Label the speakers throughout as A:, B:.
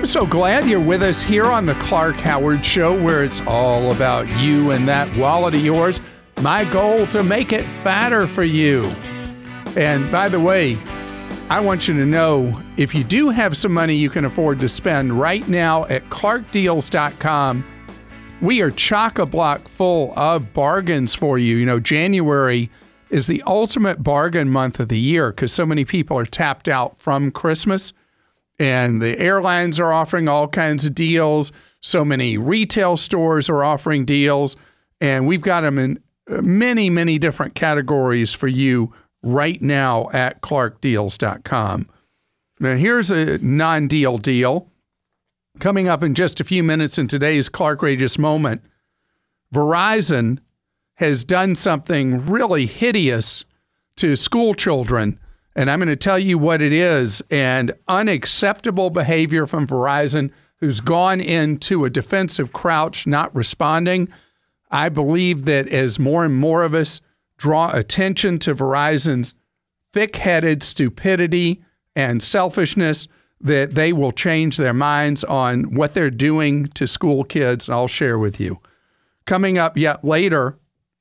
A: I'm so glad you're with us here on the Clark Howard Show, where it's all about you and that wallet of yours. My goal to make it fatter for you. And by the way, I want you to know, if you do have some money you can afford to spend right now at clarkdeals.com, we are chock-a-block full of bargains for you. You know, January is the ultimate bargain month of the year because so many people are tapped out from Christmas. And the airlines are offering all kinds of deals. So many retail stores are offering deals. And we've got them in many, many different categories for you right now at clarkdeals.com. Now, here's a non-deal deal. Coming up in just a few minutes in today's Clarkrageous Moment, Verizon has done something really hideous to school children. And I'm going to tell you what it is, and unacceptable behavior from Verizon, who's gone into a defensive crouch, not responding. I believe that as more and more of us draw attention to Verizon's thick-headed stupidity and selfishness, that they will change their minds on what they're doing to school kids, and I'll share with you. Coming up yet later,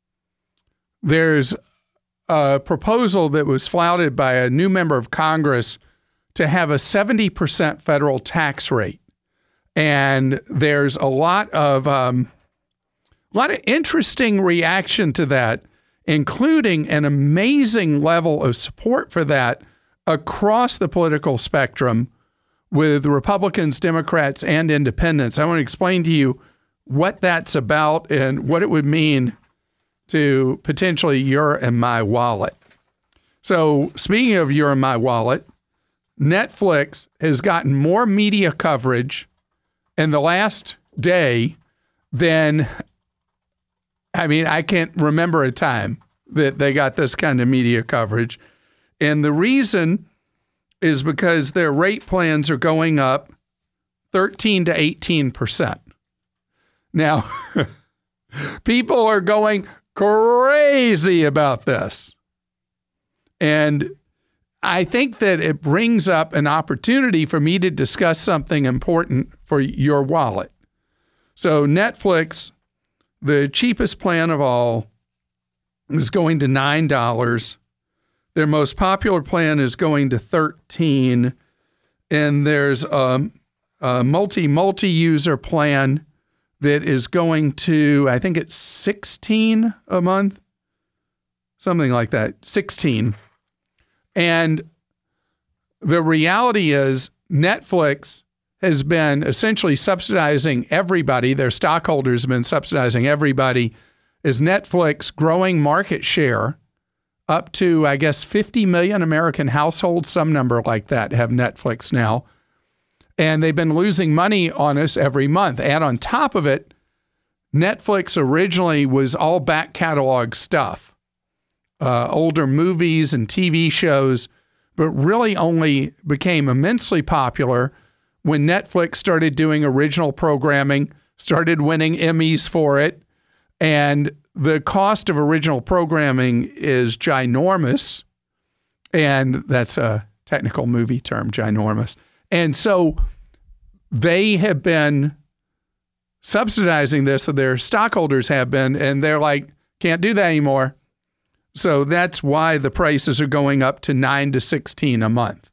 A: there's a proposal that was flouted by a new member of Congress to have a 70% federal tax rate. And there's a lot of interesting reaction to that, including an amazing level of support for that across the political spectrum with Republicans, Democrats, and independents. I want to explain to you what that's about and what it would mean to potentially your and my wallet. So speaking of your and my wallet, Netflix has gotten more media coverage in the last day than, I can't remember a time that they got this kind of media coverage. And the reason is because their rate plans are going up 13 to 18%. Now, people are going crazy about this. And I think that it brings up an opportunity for me to discuss something important for your wallet. So Netflix, the cheapest plan of all, is going to $9. Their most popular plan is going to $13. And there's a multi-user plan that is going to, I think it's $16 a month, something like that, $16. And the reality is Netflix has been essentially subsidizing everybody. Their stockholders have been subsidizing everybody as Netflix growing market share up to, I guess, 50 million American households, some number like that, have Netflix now. And they've been losing money on us every month. And on top of it, Netflix originally was all back catalog stuff, older movies and TV shows, but really only became immensely popular when Netflix started doing original programming, started winning Emmys for it. And the cost of original programming is ginormous. And that's a technical movie term, ginormous. And so they have been subsidizing this, so their stockholders have been, and they're like, can't do that anymore. So that's why the prices are going up to $9 to $16 a month.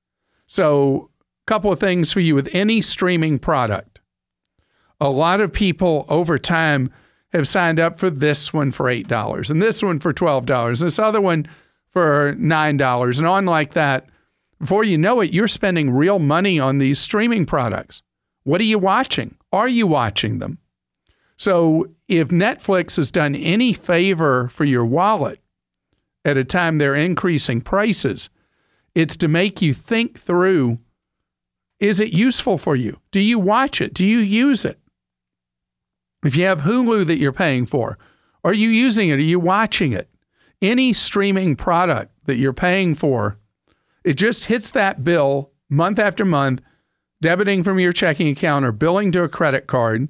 A: So a couple of things for you with any streaming product. A lot of people over time have signed up for this one for $8 and this one for $12, this other one for $9 and on like that. Before you know it, you're spending real money on these streaming products. What are you watching? Are you watching them? So if Netflix has done any favor for your wallet at a time they're increasing prices, it's to make you think through, is it useful for you? Do you watch it? Do you use it? If you have Hulu that you're paying for, are you using it? Are you watching it? Any streaming product that you're paying for, it just hits that bill month after month, debiting from your checking account or billing to a credit card.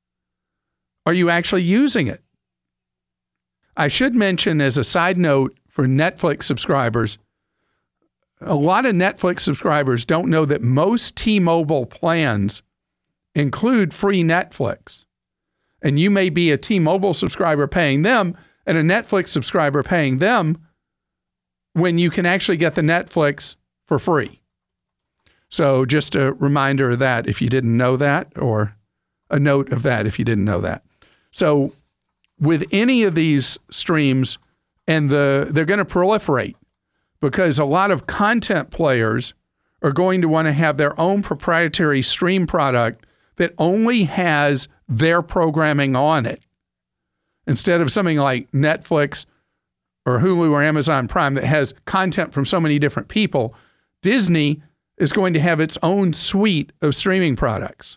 A: Are you actually using it? I should mention as a side note for Netflix subscribers, a lot of Netflix subscribers don't know that most T-Mobile plans include free Netflix. And you may be a T-Mobile subscriber paying them and a Netflix subscriber paying them when you can actually get the Netflix for free. So just a reminder of that if you didn't know that, or a note of that if you didn't know that. So with any of these streams, and they're going to proliferate because a lot of content players are going to want to have their own proprietary stream product that only has their programming on it. Instead of something like Netflix or Hulu or Amazon Prime that has content from so many different people, Disney is going to have its own suite of streaming products.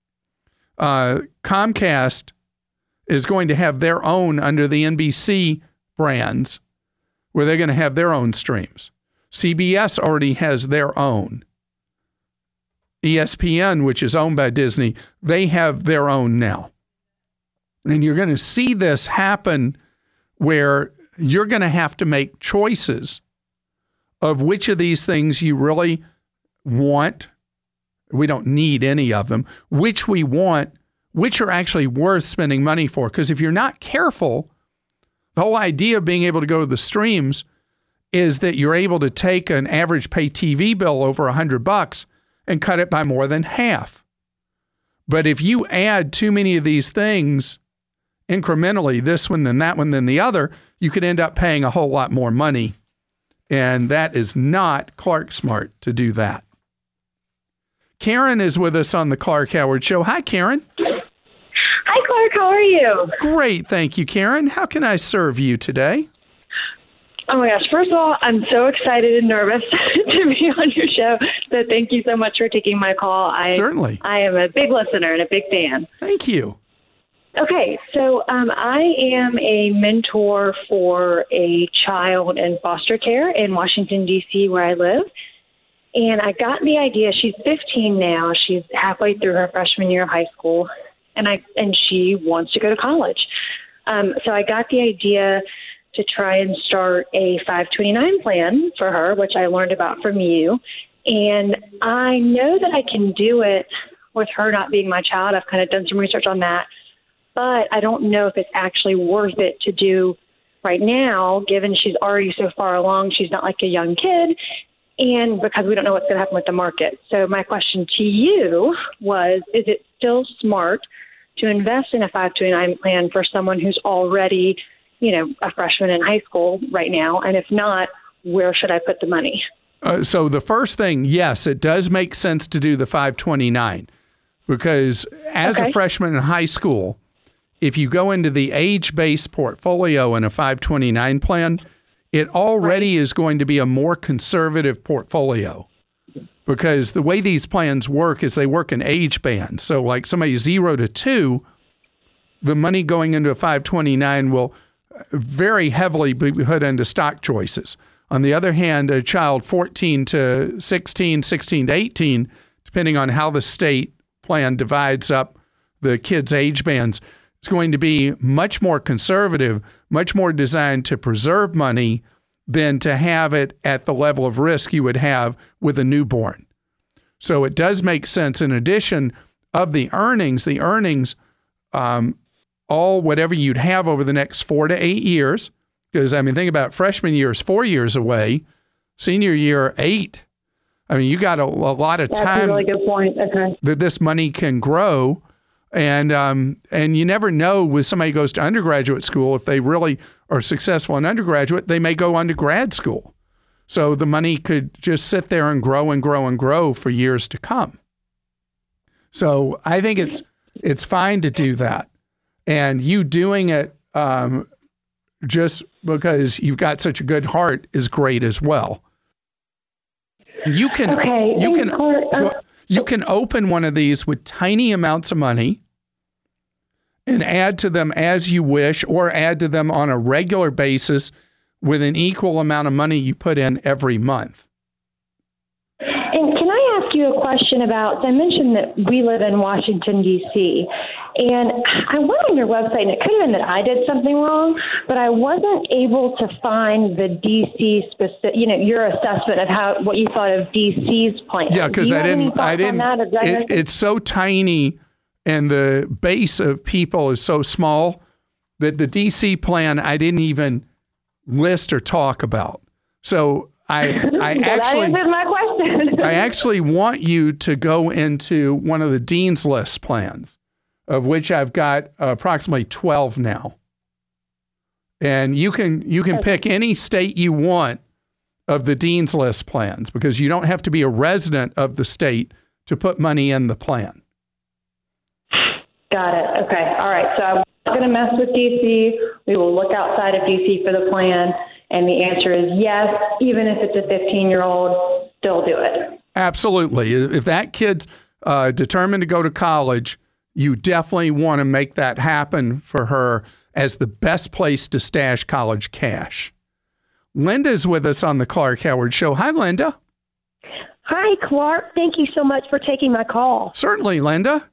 A: Comcast is going to have their own under the NBC brands, where they're going to have their own streams. CBS already has their own. ESPN, which is owned by Disney, they have their own now. And you're going to see this happen where you're going to have to make choices of which of these things you really want. We don't need any of them. Which we want, which are actually worth spending money for. Because if you're not careful, the whole idea of being able to go to the streams is that you're able to take an average pay TV bill over $100 and cut it by more than half. But if you add too many of these things incrementally, this one, then that one, then the other, you could end up paying a whole lot more money. And that is not Clark smart to do that. Karen is with us on the Clark Howard Show. Hi, Karen.
B: Hi, Clark. How are you?
A: Great. Thank you, Karen. How can I serve you today?
B: Oh, my gosh. First of all, I'm so excited and nervous to be on your show. So thank you so much for taking my call.
A: Certainly.
B: I am a big listener and a big fan.
A: Thank you.
B: Okay. So I am a mentor for a child in foster care in Washington, D.C., where I live. And I got the idea. She's 15 now. She's halfway through her freshman year of high school, and she wants to go to college. So I got the idea to try and start a 529 plan for her, which I learned about from you. And I know that I can do it with her not being my child. I've kind of done some research on that, but I don't know if it's actually worth it to do right now, given she's already so far along. She's not like a young kid. And because we don't know what's going to happen with the market. So my question to you was, is it still smart to invest in a 529 plan for someone who's already, a freshman in high school right now? And if not, where should I put the money?
A: So the first thing, yes, it does make sense to do the 529 because as a freshman in high school, if you go into the age-based portfolio in a 529 plan, it already is going to be a more conservative portfolio because the way these plans work is they work in age bands. So like somebody 0 to 2, the money going into a 529 will very heavily be put into stock choices. On the other hand, a child 14 to 16, 16 to 18, depending on how the state plan divides up the kids' age bands, is going to be much more conservative, much more designed to preserve money than to have it at the level of risk you would have with a newborn. So it does make sense. In addition of the earnings, all whatever you'd have over the next 4 to 8 years, because think about freshman year is 4 years away, senior year 8. You got a lot of time.
B: That's a really good point. Okay.
A: That this money can grow. And you never know with somebody who goes to undergraduate school, if they really are successful in undergraduate, they may go on to grad school. So the money could just sit there and grow and grow and grow for years to come. So I think it's fine to do that. And you doing it just because you've got such a good heart is great as well. You can open one of these with tiny amounts of money and add to them as you wish, or add to them on a regular basis with an equal amount of money you put in every month.
B: And can I ask you you a question about, I mentioned that we live in Washington, D.C., and I went on your website, and it could have been that I did something wrong, but I wasn't able to find the D.C. specific, your assessment of what you thought of D.C.'s plan.
A: Yeah, because I didn't. It's so tiny, and the base of people is so small that the D.C. plan I didn't even list or talk about. So I actually
B: my question.
A: I actually want you to go into one of the Dean's List plans, of which I've got approximately 12 now. And you can pick any state you want of the Dean's List plans, because you don't have to be a resident of the state to put money in the plan.
B: Got it. Okay. All right. So I'm not going to mess with D.C. We will look outside of D.C. for the plan. And the answer is yes, even if it's a 15-year-old, still do it. Absolutely.
A: If that kid's determined to go to college, you definitely want to make that happen for her as the best place to stash college cash. Linda's with us on the Clark Howard Show. Hi, Linda.
C: Hi, Clark. Thank you so much for taking my call.
A: Certainly, Linda.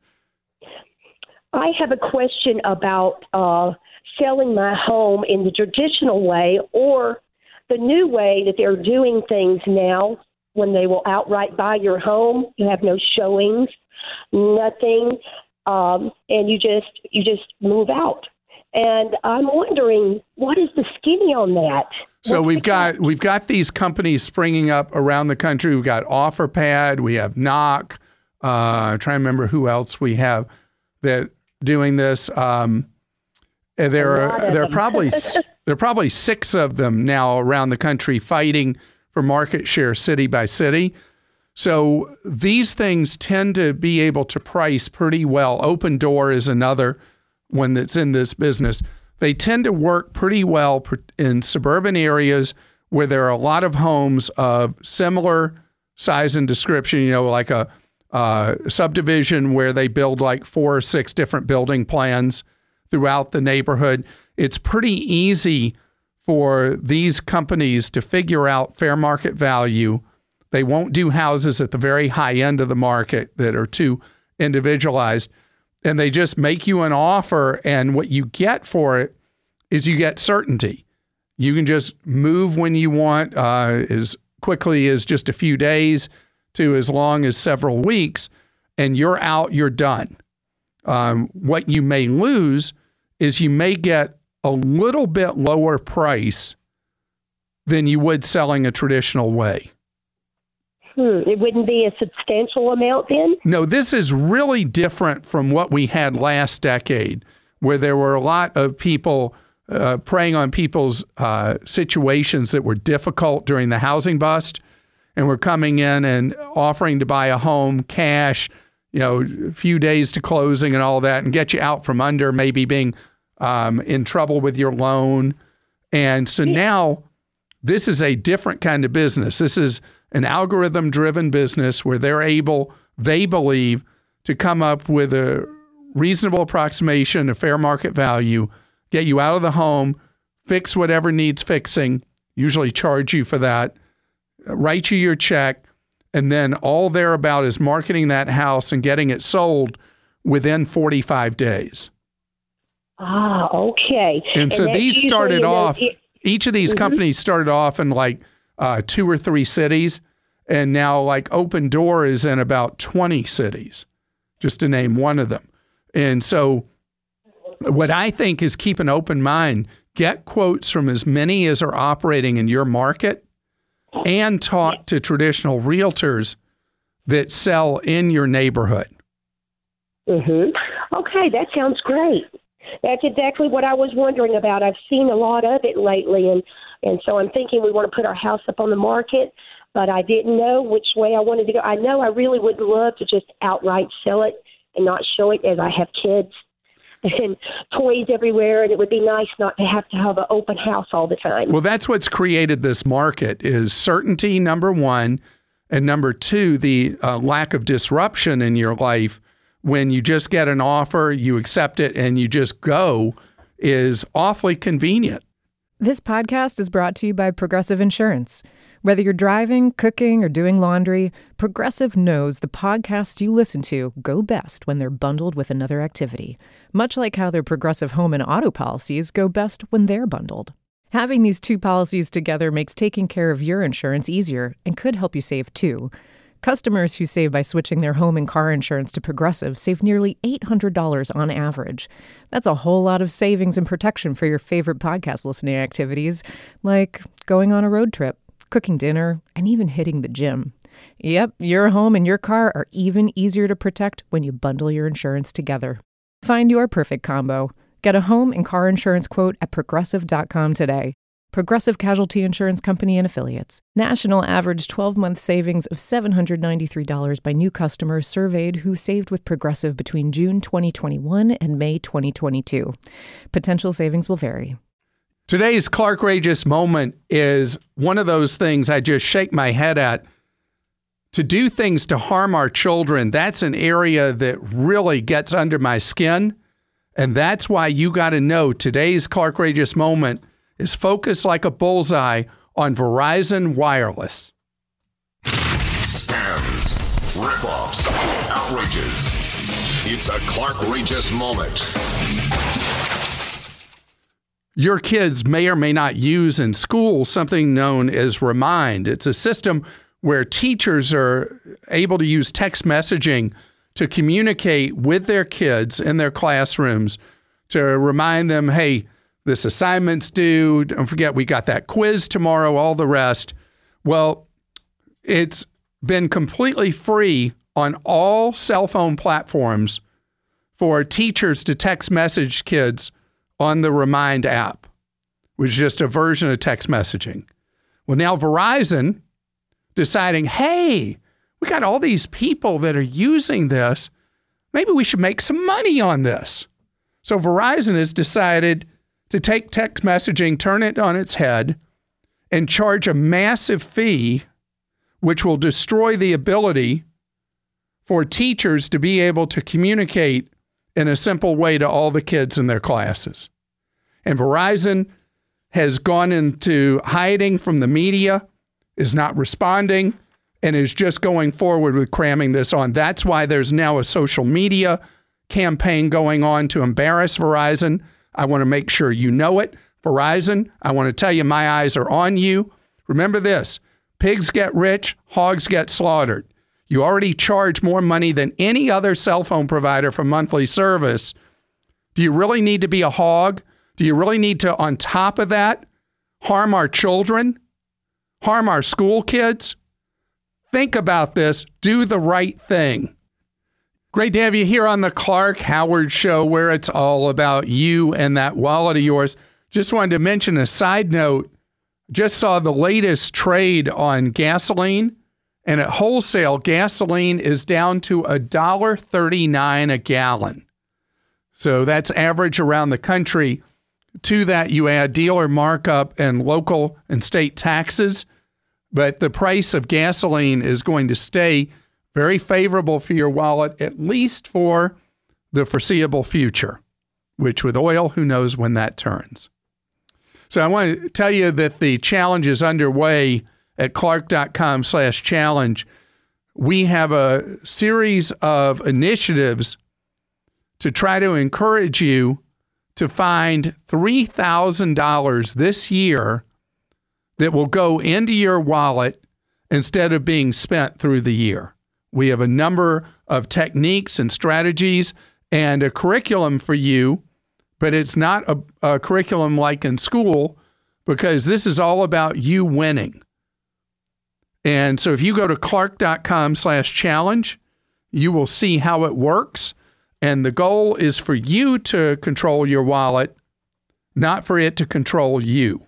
C: I have a question about selling my home in the traditional way or the new way that they're doing things now, when they will outright buy your home. You have no showings, nothing, and you just move out. And I'm wondering, what is the skinny on that?
A: So we've got these companies springing up around the country. We've got OfferPad, we have Knock. I'm trying to remember who else we have that doing this. There are probably 6 of them now around the country fighting for market share city by city. So these things tend to be able to price pretty well. Opendoor is another one that's in this business. They tend to work pretty well in suburban areas where there are a lot of homes of similar size and description, like a subdivision where they build like 4 or 6 different building plans throughout the neighborhood. It's pretty easy for these companies to figure out fair market value. They won't do houses at the very high end of the market that are too individualized. And they just make you an offer, and what you get for it is you get certainty. You can just move when you want, as quickly as just a few days to as long as several weeks, and you're out, you're done. What you may lose is you may get a little bit lower price than you would selling a traditional way.
C: It wouldn't be a substantial amount then?
A: No, this is really different from what we had last decade, where there were a lot of people preying on people's situations that were difficult during the housing bust, and were coming in and offering to buy a home cash, a few days to closing and all that, and get you out from under maybe being in trouble with your loan. And so now this is a different kind of business. This is an algorithm-driven business where they're able, they believe, to come up with a reasonable approximation of fair market value, get you out of the home, fix whatever needs fixing, usually charge you for that, write you your check, and then all they're about is marketing that house and getting it sold within 45 days.
C: Ah, okay.
A: And so these started off, each of these companies started off in like 2 or 3 cities, and now like Opendoor is in about 20 cities, just to name one of them. And so what I think is keep an open mind, get quotes from as many as are operating in your market, and talk to traditional realtors that sell in your neighborhood.
C: Okay, that sounds great. That's exactly what I was wondering about. I've seen a lot of it lately, and so I'm thinking we want to put our house up on the market, but I didn't know which way I wanted to go. I know I really would love to just outright sell it and not show it, as I have kids and toys everywhere, and it would be nice not to have an open house all the time.
A: Well, that's what's created this market is certainty, number one, and number two, the lack of disruption in your life. When you just get an offer, you accept it, and you just go is awfully convenient.
D: This podcast is brought to you by Progressive Insurance. Whether you're driving, cooking, or doing laundry, Progressive knows the podcasts you listen to go best when they're bundled with another activity, much like how their Progressive home and auto policies go best when they're bundled. Having these two policies together makes taking care of your insurance easier and could help you save too. Customers who save by switching their home and car insurance to Progressive save nearly $800 on average. That's a whole lot of savings and protection for your favorite podcast listening activities, like going on a road trip, cooking dinner, and even hitting the gym. Yep, your home and your car are even easier to protect when you bundle your insurance together. Find your perfect combo. Get a home and car insurance quote at Progressive.com today. Progressive Casualty Insurance Company and Affiliates. National average 12-month savings of $793 by new customers surveyed who saved with Progressive between June 2021 and May 2022. Potential savings will vary.
A: Today's Clarkrageous moment is one of those things I just shake my head at. To do things to harm our children, that's an area that really gets under my skin. And that's why you got to know today's Clarkrageous moment is focused like a bullseye on Verizon Wireless.
E: Scams, ripoffs, outrages. It's a Clarkrageous moment.
A: Your kids may or may not use in school something known as Remind. It's a system where teachers are able to use text messaging to communicate with their kids in their classrooms to remind them, hey, this assignment's due. Don't forget, we got that quiz tomorrow, all the rest. Well, it's been completely free on all cell phone platforms for teachers to text message kids on the Remind app, which is just a version of text messaging. Well, now Verizon deciding, hey, we got all these people that are using this. Maybe we should make some money on this. So Verizon has decided to take text messaging, turn it on its head, and charge a massive fee, which will destroy the ability for teachers to be able to communicate in a simple way to all the kids in their classes. And Verizon has gone into hiding from the media, is not responding, and is just going forward with cramming this on. That's why there's now a social media campaign going on to embarrass Verizon. I want to make sure you know it. Verizon, I want to tell you my eyes are on you. Remember this, pigs get rich, hogs get slaughtered. You already charge more money than any other cell phone provider for monthly service. Do you really need to be a hog? Do you really need to, on top of that, harm our children? Harm our school kids? Think about this. Do the right thing. Great to have you here on the Clark Howard Show, where it's all about you and that wallet of yours. Just wanted to mention a side note. Just saw the latest trade on gasoline, and at wholesale, gasoline is down to $1.39 a gallon. So that's average around the country. To that, you add dealer markup and local and state taxes, but the price of gasoline is going to stay very favorable for your wallet, at least for the foreseeable future, which with oil, who knows when that turns. So I want to tell you that the challenge is underway at clark.com/challenge. We have a series of initiatives to try to encourage you to find $3,000 this year that will go into your wallet instead of being spent through the year. We have a number of techniques and strategies and a curriculum for you, but it's not a curriculum like in school because this is all about you winning. And so if you go to clark.com/challenge, you will see how it works. And the goal is for you to control your wallet, not for it to control you.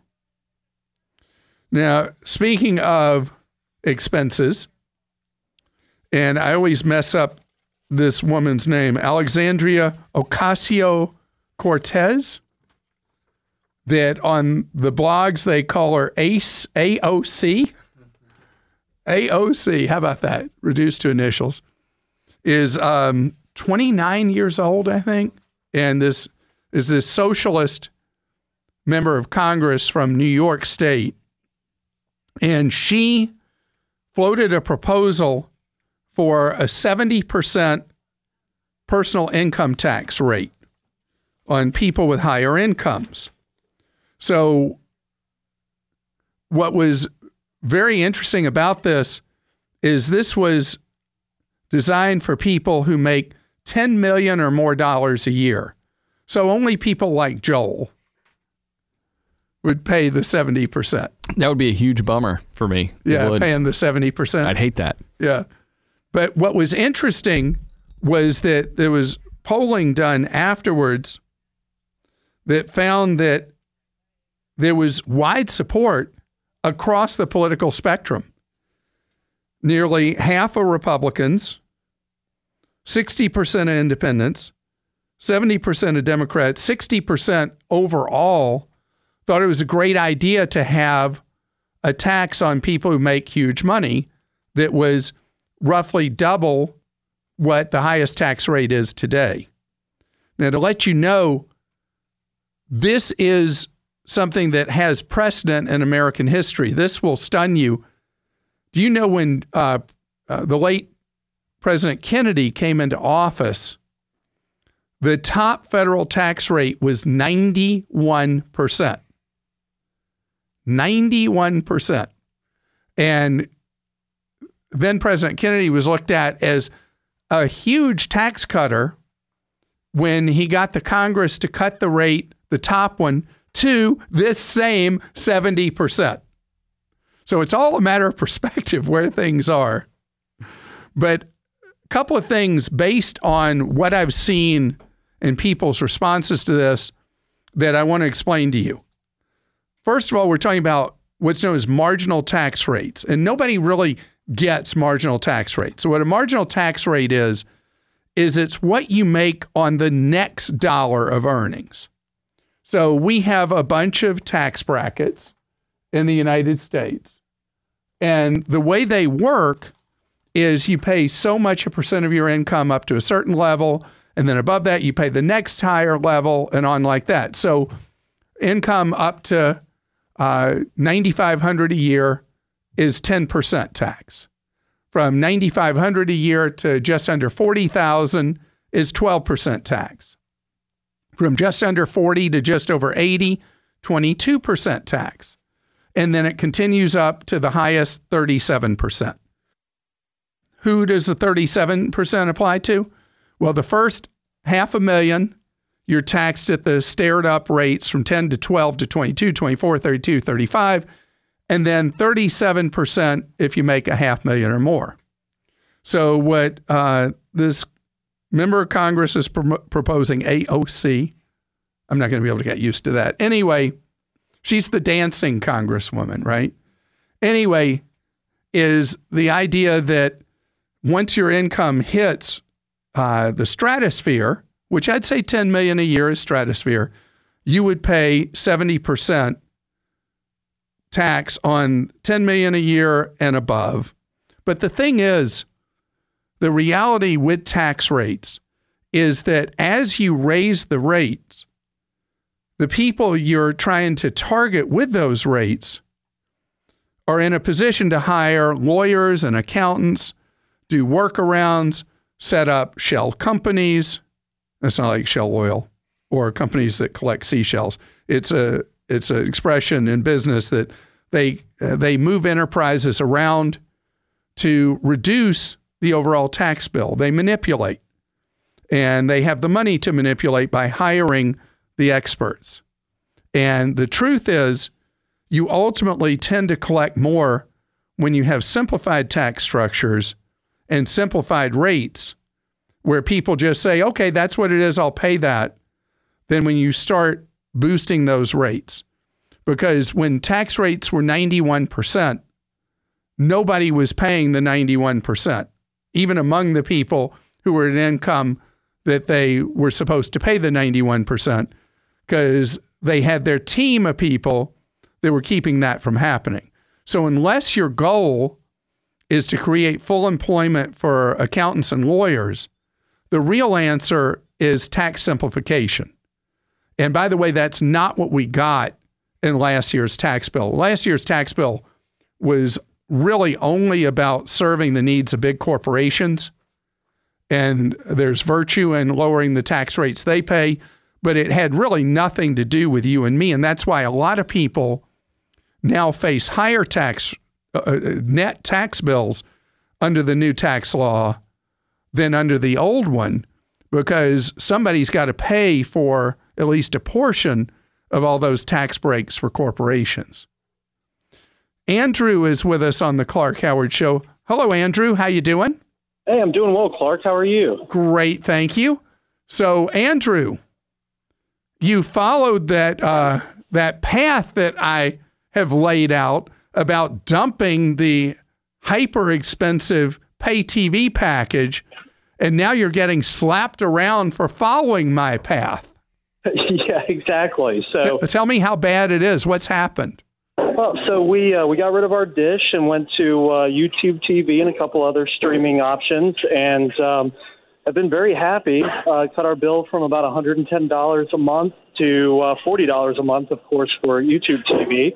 A: Now, speaking of expenses, and I always mess up this woman's name, Alexandria Ocasio-Cortez, that on the blogs they call her AOC. AOC, how about that? Reduced to initials. Is 29 years old, I think. And this is this socialist member of Congress from New York State, and she floated a proposal for a 70% personal income tax rate on people with higher incomes. So what was very interesting about this was designed for people who make $10 million or more dollars a year. So only people like Joel would pay the 70%.
F: That would be a huge bummer for me.
A: Yeah, paying the 70%.
F: I'd hate that.
A: Yeah. But what was interesting was that there was polling done afterwards that found that there was wide support across the political spectrum. Nearly half of Republicans, 60% of independents, 70% of Democrats, 60% overall thought it was a great idea to have a tax on people who make huge money that was roughly double what the highest tax rate is today. Now, to let you know, this is something that has precedent in American history. This will stun you. Do you know when the late President Kennedy came into office, the top federal tax rate was 91%. 91%. And then President Kennedy was looked at as a huge tax cutter when he got the Congress to cut the rate, the top one, to this same 70%. So it's all a matter of perspective where things are. But a couple of things based on what I've seen in people's responses to this that I want to explain to you. First of all, we're talking about what's known as marginal tax rates, and nobody really gets marginal tax rates. So what a marginal tax rate is it's what you make on the next dollar of earnings. So we have a bunch of tax brackets in the United States, and the way they work is you pay so much a percent of your income up to a certain level, and then above that you pay the next higher level, and on like that. So income up to $9,500 a year is 10% tax. From $9,500 a year to just under $40,000 is 12% tax. From just under 40 to just over 80, 22% tax. And then it continues up to the highest 37%. Who does the 37% apply to? Well, the first $500,000, you're taxed at the stared up rates from 10 to 12 to 22, 24, 32, 35, and then 37% if you make $500,000 or more. So what this member of Congress is proposing, AOC, I'm not going to be able to get used to that. Anyway, she's the dancing congresswoman, right? Anyway, is the idea that once your income hits the stratosphere, which I'd say $10 million a year is stratosphere, you would pay 70% tax on $10 million a year and above. But the thing is, the reality with tax rates is that as you raise the rates, the people you're trying to target with those rates are in a position to hire lawyers and accountants, do workarounds, set up shell companies. That's not like Shell Oil or companies that collect seashells. It's an expression in business that they move enterprises around to reduce the overall tax bill. They manipulate, and they have the money to manipulate by hiring the experts. And the truth is, you ultimately tend to collect more when you have simplified tax structures and simplified rates where people just say, okay, that's what it is, I'll pay that, than when you start boosting those rates. Because when tax rates were 91%, nobody was paying the 91%, even among the people who were at an income that they were supposed to pay the 91%, because they had their team of people that were keeping that from happening. So unless your goal is to create full employment for accountants and lawyers, the real answer is tax simplification. And by the way, that's not what we got in last year's tax bill. Last year's tax bill was really only about serving the needs of big corporations. And there's virtue in lowering the tax rates they pay, but it had really nothing to do with you and me. And that's why a lot of people now face higher net tax bills under the new tax law than under the old one, because somebody's got to pay for at least a portion of all those tax breaks for corporations. Andrew is with us on the Clark Howard Show. Hello, Andrew. How you doing?
G: Hey, I'm doing well, Clark. How are you?
A: Great, thank you. So, Andrew, you followed that path that I have laid out about dumping the hyper-expensive pay TV package, and now you're getting slapped around for following my path.
G: Yeah, exactly. So
A: tell me how bad it is. What's happened?
G: Well, so we got rid of our dish and went to YouTube TV and a couple other streaming options, and I've been very happy. Cut our bill from about $110 a month to $40 a month, of course, for YouTube TV.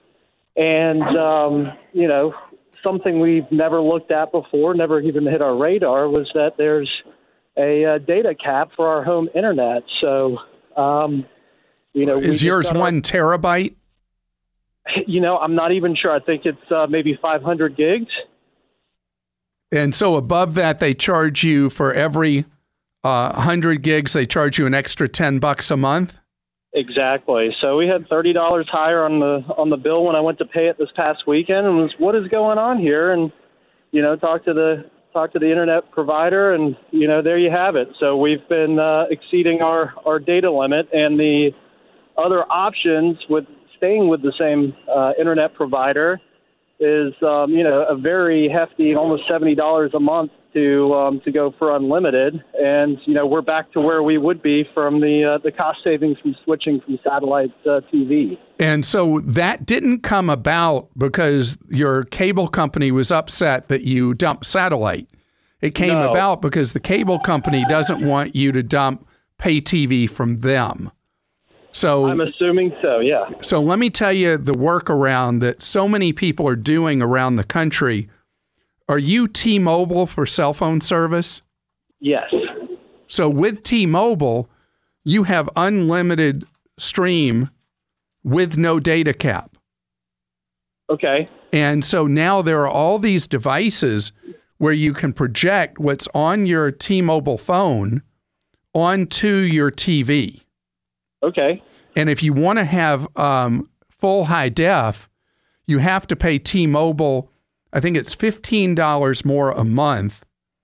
G: And, something we've never looked at before, never even hit our radar, was that there's a data cap for our home internet. So,
A: is yours 1 terabyte?
G: I'm not even sure. I think it's maybe 500 gigs.
A: And so above that, they charge you for every 100 gigs, they charge you an extra $10 a month?
G: Exactly. So we had $30 higher on the bill when I went to pay it this past weekend, and was, what is going on here? And talk to the internet provider, and there you have it. So we've been exceeding our data limit, and the other options with staying with the same internet provider is a very hefty, almost $70 a month to go for unlimited, and we're back to where we would be from the cost savings from switching from satellite TV.
A: And so that didn't come about because your cable company was upset that you dumped satellite. It came about because the cable company doesn't want you to dump pay TV from them. So
G: I'm assuming so, yeah.
A: So let me tell you the workaround that so many people are doing around the country. Are you T-Mobile for cell phone service?
G: Yes.
A: So with T-Mobile, you have unlimited stream with no data cap.
G: Okay.
A: And so now there are all these devices where you can project what's on your T-Mobile phone onto your TV.
G: Okay.
A: And if you want to have full high def, you have to pay T-Mobile, I think it's $15 more a month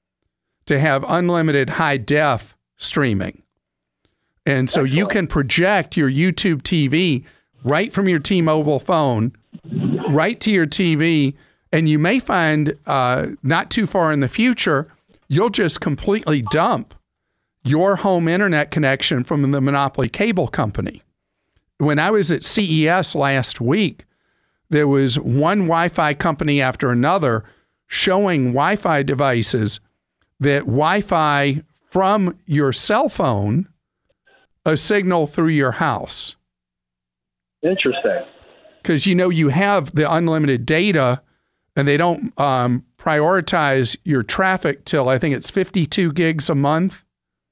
A: to have unlimited high def streaming. And so you can project your YouTube TV right from your T-Mobile phone, right to your TV, and you may find not too far in the future, you'll just completely dump your home internet connection from the monopoly cable company. When I was at CES last week, there was one Wi-Fi company after another showing Wi-Fi devices that Wi-Fi from your cell phone a signal through your house.
G: Interesting.
A: Because you have the unlimited data, and they don't prioritize your traffic till I think it's 52 gigs a month.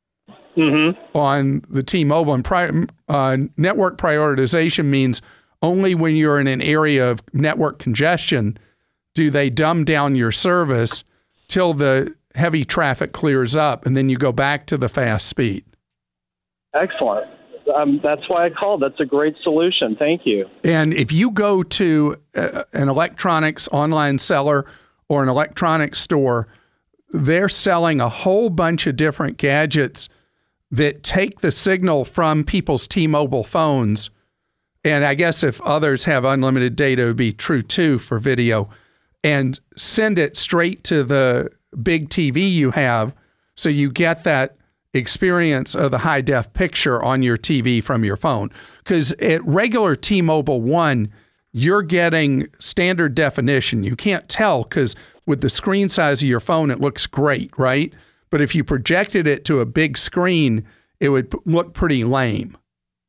A: Mm-hmm. On the T-Mobile. And network prioritization means only when you're in an area of network congestion do they dumb down your service till the heavy traffic clears up, and then you go back to the fast speed.
G: Excellent. That's why I called. That's a great solution. Thank you.
A: And if you go to an electronics online seller or an electronics store, they're selling a whole bunch of different gadgets that take the signal from people's T-Mobile phones. And I guess if others have unlimited data, it would be true too for video, and send it straight to the big TV you have, so you get that experience of the high def picture on your TV from your phone. Because at regular T-Mobile One, you're getting standard definition. You can't tell because with the screen size of your phone, it looks great, right? But if you projected it to a big screen, it would look pretty lame.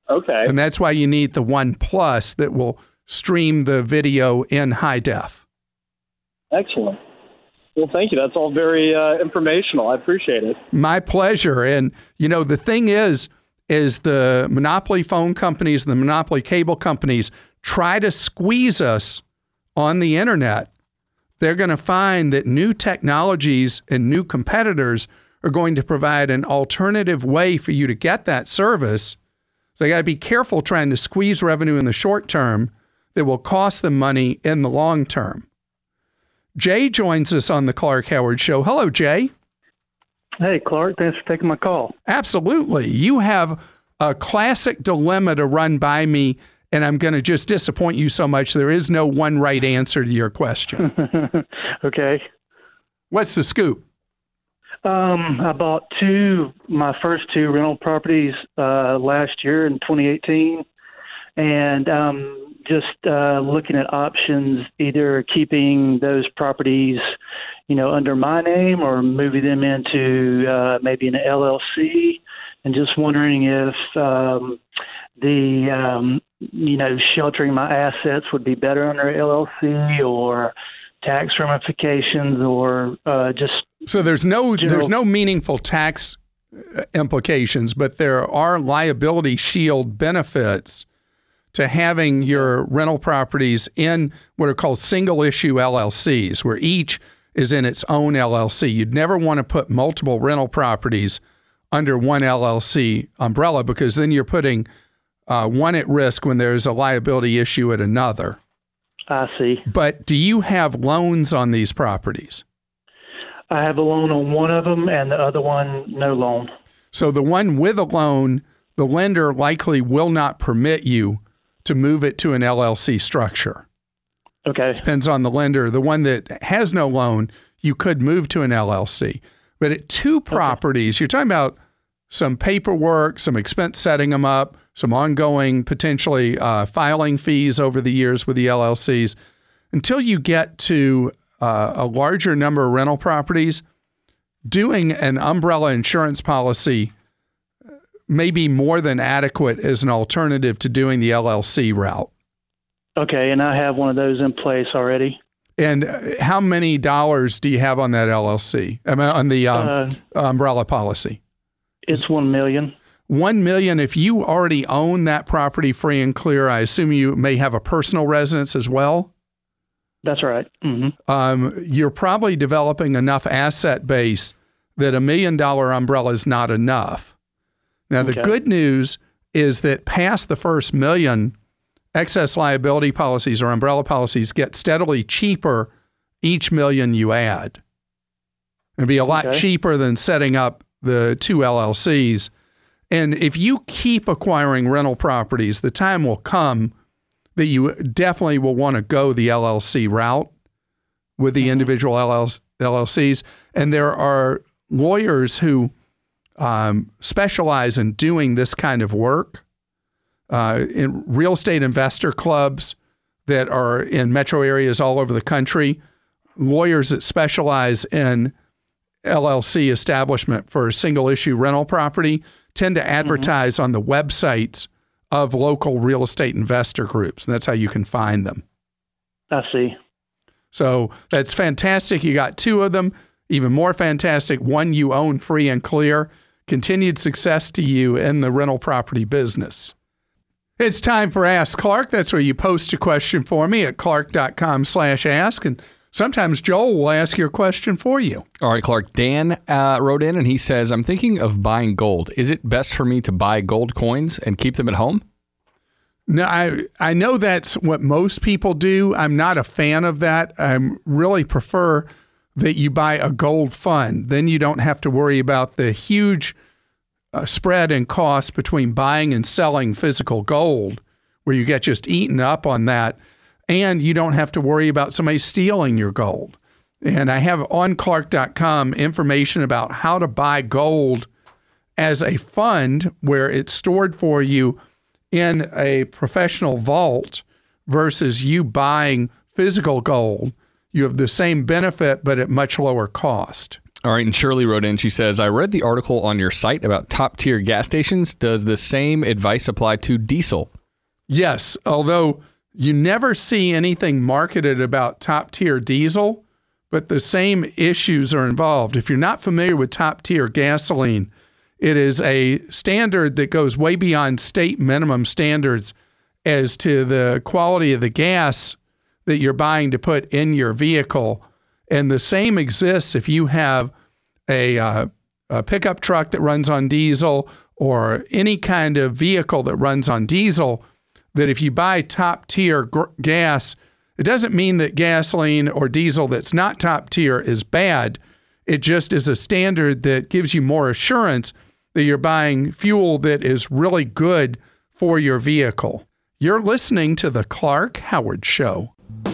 G: Okay.
A: And that's why you need the One Plus that will stream the video in high def.
G: Excellent. Well, thank you. That's all very informational. I appreciate it.
A: My pleasure. And, the thing is the monopoly phone companies, the monopoly cable companies try to squeeze us on the internet. They're going to find that new technologies and new competitors are going to provide an alternative way for you to get that service. So you got to be careful trying to squeeze revenue in the short term that will cost them money in the long term. Jay joins us on the Clark Howard Show. Hello, Jay.
H: Hey, Clark. Thanks for taking my call.
A: Absolutely. You have a classic dilemma to run by me, and I'm going to just disappoint you so much. There is no one right answer to your question.
H: Okay.
A: What's the scoop?
H: I bought my first two rental properties last year in 2018, and just looking at options, either keeping those properties, under my name or moving them into maybe an LLC, and just wondering if sheltering my assets would be better under LLC, or tax ramifications, or just.
A: So there's no meaningful tax implications, but there are liability shield benefits to having your rental properties in what are called single issue LLCs, where each is in its own LLC. You'd never want to put multiple rental properties under one LLC umbrella, because then you're putting one at risk when there's a liability issue at another.
H: I see.
A: But do you have loans on these properties?
H: I have a loan on one of them, and the other one, no loan.
A: So the one with a loan, the lender likely will not permit you to move it to an LLC structure.
H: Okay.
A: Depends on the lender. The one that has no loan, you could move to an LLC. But at two properties, you're talking about some paperwork, some expense setting them up, some ongoing potentially filing fees over the years with the LLCs. Until you get to a larger number of rental properties, doing an umbrella insurance policy may be more than adequate as an alternative to doing the LLC route.
H: Okay, and I have one of those in place already.
A: And how many dollars do you have on that LLC? I mean, on the umbrella policy?
H: It's $1 million.
A: $1 million. If you already own that property free and clear, I assume you may have a personal residence as well?
H: That's right. Mm-hmm.
A: You're probably developing enough asset base that $1 million umbrella is not enough. Now, the good news is that past the first $1 million, excess liability policies or umbrella policies get steadily cheaper each $1 million you add. It'd be a lot cheaper than setting up the two LLCs. And if you keep acquiring rental properties, the time will come that you definitely will want to go the LLC route with the individual LLCs. And there are lawyers who specialize in doing this kind of work in real estate investor clubs that are in metro areas all over the country, lawyers that specialize in LLC establishment for single issue rental property tend to advertise on the websites of local real estate investor groups. And that's how you can find them.
H: I see.
A: So that's fantastic. You got two of them. Even more fantastic, one you own free and clear. Continued success to you in the rental property business. It's time for Ask Clark. That's where you post a question for me at clark.com/ask. And sometimes Joel will ask your question for you.
F: All right, Clark. Dan wrote in and he says, I'm thinking of buying gold. Is it best for me to buy gold coins and keep them at home?
A: No, I know that's what most people do. I'm not a fan of that. I really prefer that you buy a gold fund. Then you don't have to worry about the huge spread in cost between buying and selling physical gold, where you get just eaten up on that. And you don't have to worry about somebody stealing your gold. And I have on Clark.com information about how to buy gold as a fund where it's stored for you in a professional vault versus you buying physical gold. You have the same benefit, but at much lower cost.
F: All right, and Shirley wrote in. She says, I read the article on your site about top-tier gas stations. Does the same advice apply to diesel?
A: Yes, although you never see anything marketed about top-tier diesel, but the same issues are involved. If you're not familiar with top-tier gasoline, it is a standard that goes way beyond state minimum standards as to the quality of the gas that you're buying to put in your vehicle. And the same exists if you have a pickup truck that runs on diesel or any kind of vehicle that runs on diesel, that if you buy top-tier gas, it doesn't mean that gasoline or diesel that's not top-tier is bad. It just is a standard that gives you more assurance that you're buying fuel that is really good for your vehicle. You're listening to The Clark Howard Show.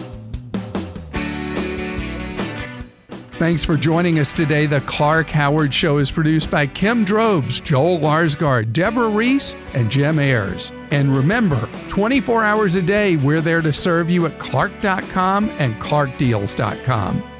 A: Thanks for joining us today. The Clark Howard Show is produced by Kim Drobes, Joel Larsgaard, Deborah Reese, and Jim Ayers. And remember, 24 hours a day, we're there to serve you at Clark.com and ClarkDeals.com.